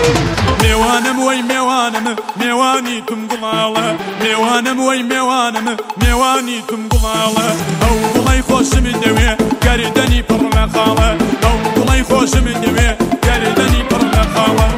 میوانم وی میوانم میوانی تم گلاله میوانم وی میوانم میوانی تم گلاله او گلای خوشم دوی گردنی پر نخاله او گلای خوشم دوی گردنی پر نخاله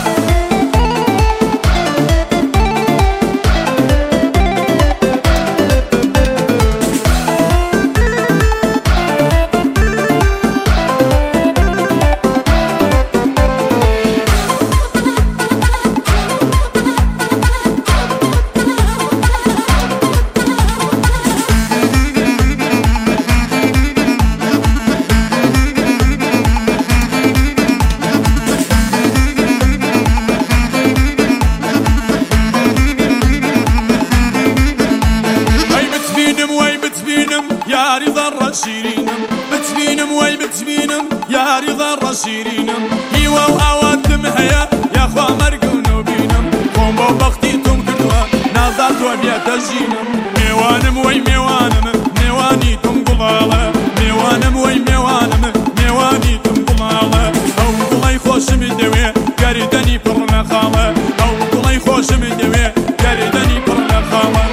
يا رضا الرشيرينم بتبينم وي بتبينم يا رضا الرشيرينم هيوا وأوادم هيا يا خوا مرقون بينم قوم بختيتم كدوا نازات وبيا تجينم ميوانم وي ميوانم ميواني تم قلاله ميوانم وي ميوانم ميواني تم قلاله او قلاي خوشم دوي قردني برنا خاله او قلاي خوشم دوي قردني برنا خاله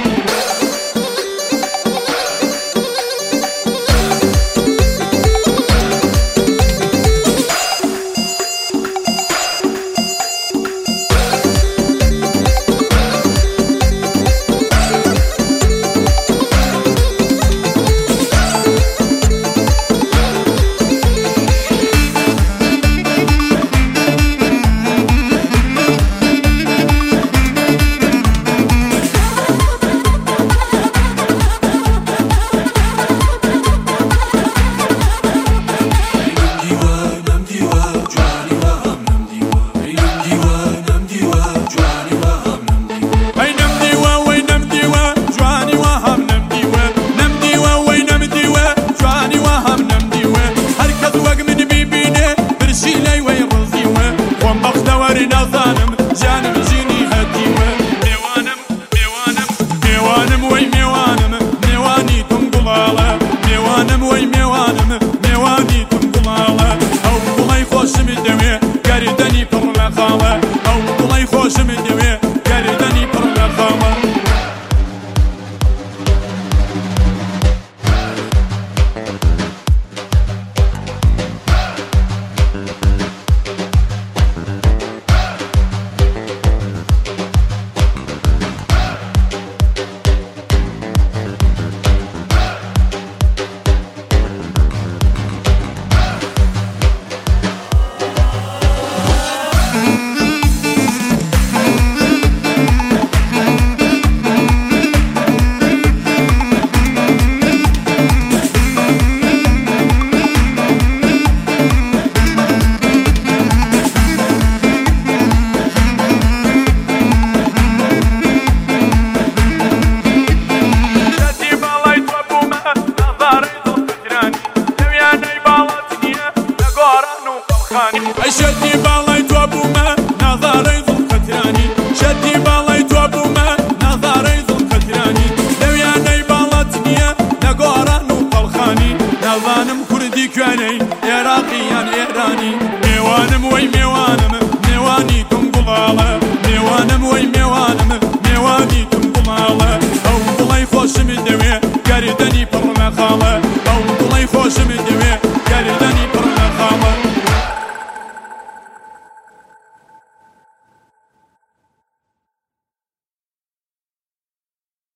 شدي بالي توابوما نظري ذو القتراني شدي بالي توابوما نظري ذو القتراني لو يا ني بالتنيا نقورا نوق الخاني نظانم كردي كواني عراقيان ايراني ميوانم وي ميوان